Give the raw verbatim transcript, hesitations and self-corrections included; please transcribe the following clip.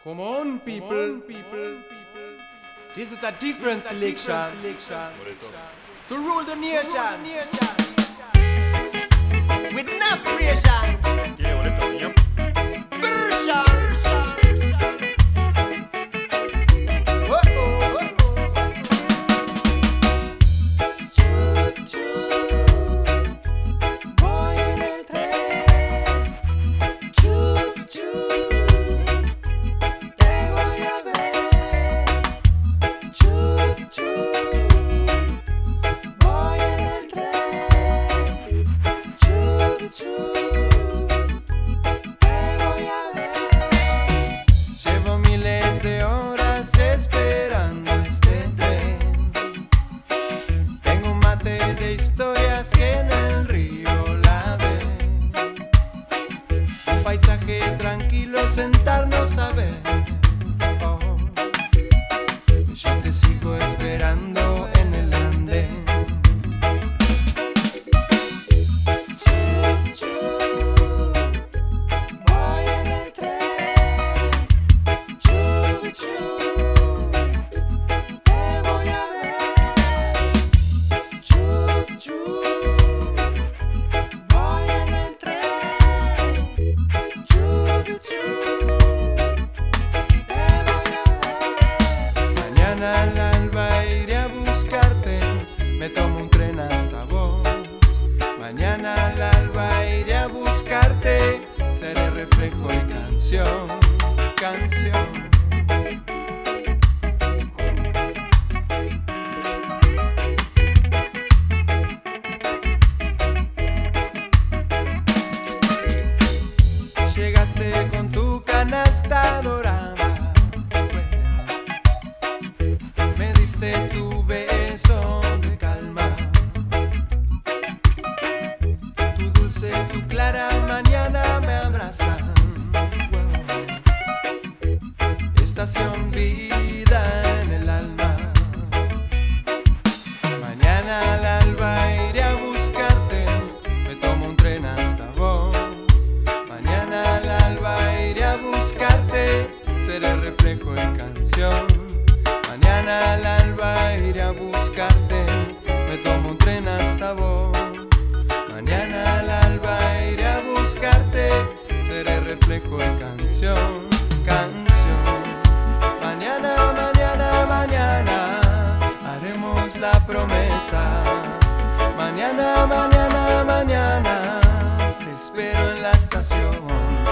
Come on, people. people. This is a different selection to rule the nation with enough pressure. Llevo miles de horas esperando este tren. Tengo un mate de historias que en el río lavé. Un paisaje tranquilo, sentarnos a ver. Oh, yo te sigo esperando en el andén. Mañana al alba iré a buscarte, me tomo un tren hasta vos. Mañana al alba iré a buscarte, seré reflejo y canción, canción. Llegaste con tu canasta dorada, me diste tu beso de calma, tu dulce, tu clara mañana me abrazan. Estación vida en el alma. Mañana al alba iré a buscarte, me tomo un tren hasta vos. Mañana al alba iré a buscarte, seré reflejo y canción. Mañana al alba iré a buscarte, me tomo un tren hasta vos. Mañana al alba iré a buscarte, seré reflejo y canción, canción. Mañana, mañana, mañana haremos la promesa. Mañana, mañana, mañana te espero en la estación.